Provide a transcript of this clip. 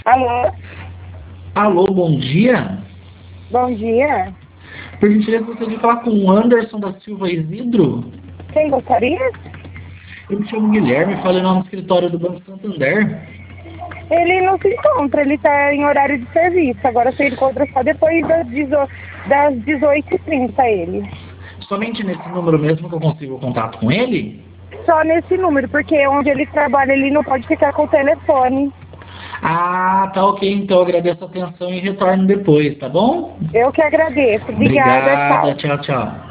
Alô? Alô, bom dia. Bom dia. Por gentileza, gostaria de falar com o Anderson da Silva Isidro. Quem gostaria? Eu me chamo Guilherme, falei no escritório do Banco Santander. Ele não se encontra, ele está em horário de serviço. Agora se encontra só depois das 18h30 ele. Somente nesse número mesmo que eu consigo contato com ele? Só nesse número, porque onde ele trabalha ele não pode ficar com o telefone. Ah, tá ok. Então eu agradeço a atenção e retorno depois, tá bom? Eu que agradeço. Obrigada, Obrigada. tchau. Tchau, tchau.